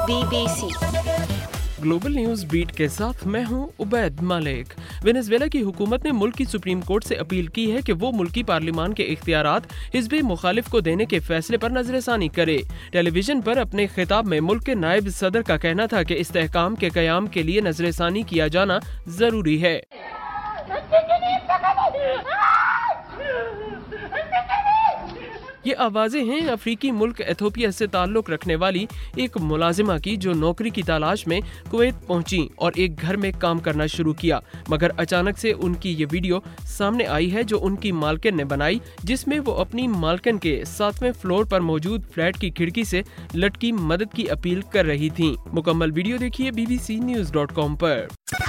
BBC global news beat के साथ मैं हूं उबैद मलिक। वेनेजुएला की हुकूमत ने मुल्क की सुप्रीम कोर्ट से अपील की है कि वो मुल्की पार्लियामान के इख्तियारात हिज़्ब मुखालिफ को देने के फैसले पर नजरसानी करे। टेलीविजन पर अपने खिताब में मुल्क के नायब सदर का कहना था कि इस्तेहकाम के क़याम के लिए नजरसानी किया जाना जरूरी है। ये आवाज़ें हैं अफ्रीकी मुल्क एथोपिया से ताल्लुक़ रखने वाली एक मुलाजिमा की, जो नौकरी की तलाश में कुवैत पहुंची और एक घर में काम करना शुरू किया, मगर अचानक से उनकी ये वीडियो सामने आई है जो उनकी मालकिन ने बनाई, जिसमें वो अपनी मालकिन के 7वें फ्लोर पर मौजूद फ्लैट की खिड़की से लटकी मदद की अपील कर रही थी। मुकम्मल वीडियो देखिए bbcnews.com पर।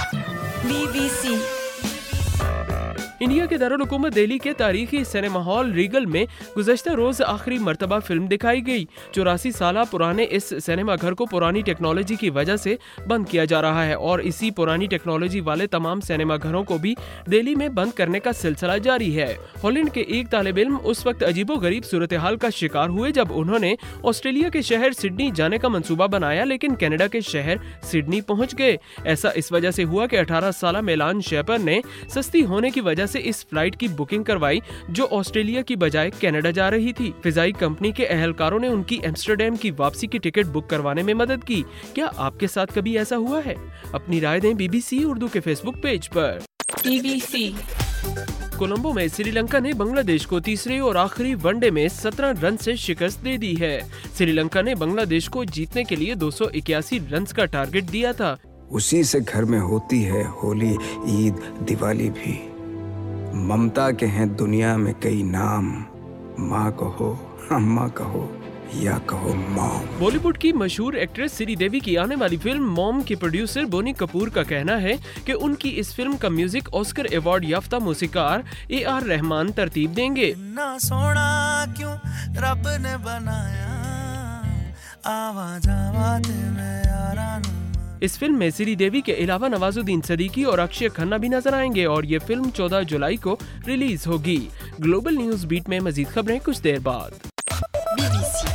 BBC इंडिया के दारुल हुकूमत दिल्ली के तारीखी सिनेमा हॉल रीगल में गुज़श्ता रोज आखिरी मर्तबा फिल्म दिखाई गई। 84 साल पुराने इस सिनेमा घर को पुरानी टेक्नोलॉजी की वजह से बंद किया जा रहा है और इसी पुरानी टेक्नोलॉजी वाले तमाम सिनेमा घरों को भी दिल्ली में बंद करने का सिलसिला जारी है। हॉलैंड के एक तालिब इल्म उस वक्त अजीबोगरीब सूरत हाल का शिकार हुए जब उन्होंने ऑस्ट्रेलिया के शहर सिडनी जाने का मंसूबा बनाया, लेकिन कनाडा के शहर सिडनी पहुंच गए। ऐसा इस वजह से हुआ कि 18 साल मेलान शेपर ने सस्ती होने की वजह से इस फ्लाइट की बुकिंग करवाई जो ऑस्ट्रेलिया की बजाय कनाडा जा रही थी। फिजाई कंपनी के एहलकारों ने उनकी एम्स्टर्डम की वापसी की टिकट बुक करवाने में मदद की। क्या आपके साथ कभी ऐसा हुआ है? अपनी राय दें BBC उर्दू के फेसबुक पेज पर। BBC कोलंबो में श्रीलंका ने बांग्लादेश को तीसरे और आखिरी वनडे में 17 रन से शिकस्त दे दी है। श्रीलंका ने बांग्लादेश को जीतने के लिए 281 रन का टारगेट दिया था। उसी से घर में होती है होली, ईद, दिवाली भी। ममता के हैं दुनिया में कई नाम, माँ कहो, अम्मा कहो या कहो मॉम। बॉलीवुड की मशहूर एक्ट्रेस श्रीदेवी की आने वाली फिल्म मॉम के प्रोड्यूसर बोनी कपूर का कहना है कि उनकी इस फिल्म का म्यूजिक ऑस्कर अवार्ड याफ्ता मौसीकार AR रहमान तरतीब देंगे। ना सोना क्यों रब ने बनाया, आवाज आवाज में यारा। इस फिल्म में श्रीदेवी के अलावा नवाजुद्दीन सिद्दीकी और अक्षय खन्ना भी नजर आएंगे और ये फिल्म 14 जुलाई को रिलीज होगी। ग्लोबल न्यूज बीट में मजीद खबरें कुछ देर बाद। BBC